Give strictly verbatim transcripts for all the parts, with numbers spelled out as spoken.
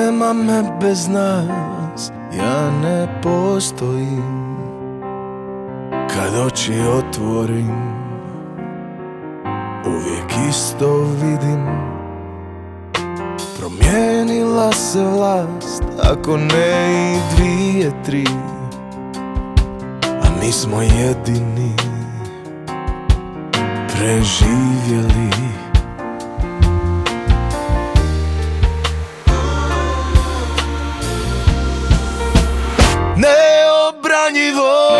nema me bez nas, ja ne postojim. Kad oči otvorim, uvijek isto vidim. Promijenila se vlast, ako ne i dvije, tri, a mi smo jedini preživjeli. Neobranjivo,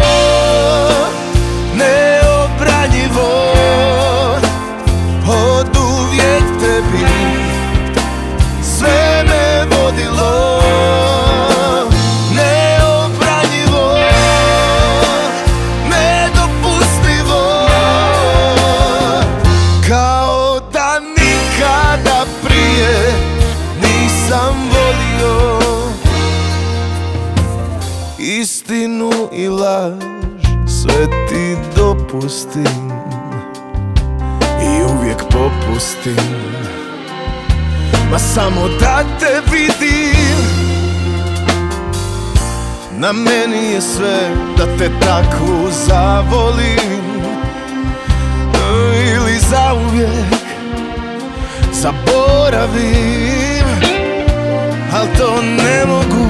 neobranjivo, od uvijek tebi sve me vodilo. Neobranjivo, nedopustivo, kao da nikada prije nisam volio. Istinu i laž sve ti dopustim i uvijek popustim, ma samo da te vidim. Na meni je sve da te takvu zavolim ili zauvijek zaboravim, al to ne mogu